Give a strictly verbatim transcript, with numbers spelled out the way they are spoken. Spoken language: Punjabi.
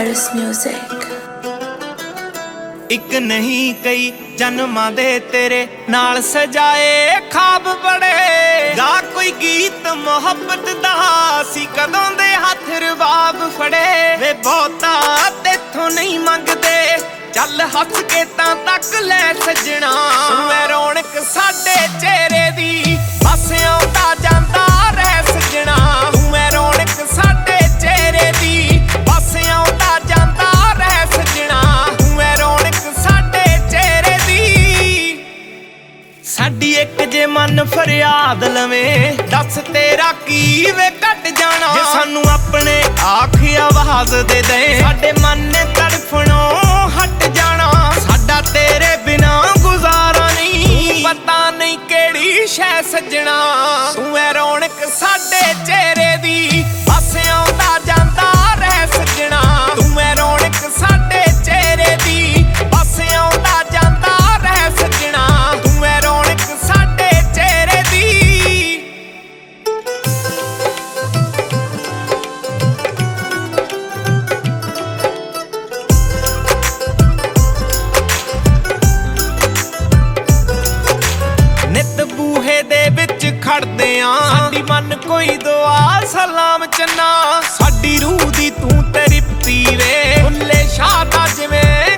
Paris Music। ਇੱਕ ਨਹੀਂ ਕਈ ਜਨਮਾਂ ਦੇ ਤੇਰੇ ਨਾਲ ਸਜਾਏ ਖਾਬ ਬੜੇ ਗਾ ਕੋਈ ਗੀਤ ਮੁਹੱਬਤ ਦਾ ਸੀ ਕਦੋਂ ਦੇ ਹੱਥ ਰਬਾਬ ਫੜੇ ਵੇ ਬਹੁਤਾ ਤੇਥੋਂ ਨਹੀਂ ਮੰਗਦੇ ਚੱਲ ਹੱਸ ਕੇ ਤਾਂ ਤੱਕ ਲੈ ਸਜਣਾ ਮੈਂ ਰੌਣਕ ਸਾਡੇ ਚਿਹਰੇ ਦੀ ਬਸ ਆਉਂਦਾ ਜਾਂਦਾ ਰਹਿ ਸਜਣਾ ਮੈਂ ਰੌਣਕ ਸਾਡੇ ਚਿਹਰੇ ਦੀ ਬਸ ਆਉਂਦਾ ਜਾਂਦਾ ਰਹਿ ਸਜਣਾ ਮੈਂ ਰੌਣਕ ਸਾਡੇ ਚਿਹਰੇ ਦੀ ਸਾਡੀ ਇੱਕ ਜੇ ਮਨ ਫਰਿਆਦ ਲਵੇਂ ਦੱਸ ਤੇਰਾ ਕੀ ਵੇ ਕੱਟ ਜਾਣਾ ਜੇ ਸਾਨੂੰ ਆਪਣੇ ਆਖ ਆਵਾਜ਼ ਦੇ ਦੇ ਸਾਡੇ ਮਨ ਨੇ ਤੜਫਣੋਂ ਹਟ ਜਾਣਾ ਸਾਡਾ ਤੇਰੇ ਬਿਨਾ ਗੁਜ਼ਾਰਾ ਨਹੀਂ ਪਤਾ ਨਹੀਂ ਕਿਹੜੀ ਸ਼ੈ ਸੱਜਣਾ ਤੂੰ ਐ ਰੌਣਕ ਸਾਡੇ ਚਿਹਰੇ ਦੀ ਬਸ ਆਉਂਦਾ ਜਾਂਦਾ ਰਹਿ ਸੱਜਣਾ ਤੂੰ ਐ ਰੌਣਕ ਸਾਡੇ ਚਿਹਰੇ ਦੀ ਬਸ ਆਉਂਦਾ ਜਾਂਦਾ ਰਹਿ ਸੱਜਣਾ ਤੂੰ ਐ ਰੌਣਕ ਸਾਡੇ ਚਿਹਰੇ ਦੀ ਨਿਤ ਬੂਹੇ ਦੇ ਵਿੱਚ ਖੜਦੇ ਆਂ ਸਾਡੀ ਮਨ ਕੋਈ ਦੁਆ ਸਲਾਮ ਚੰਨਾ ਸਾਡੀ ਰੂਹ ਦੀ ਤੂੰ ਤ੍ਰਿਪਤੀ ਵੇ ਭੁੱਲੇ ਸ਼ਾਹ ਦਾ ਜਿਵੇਂ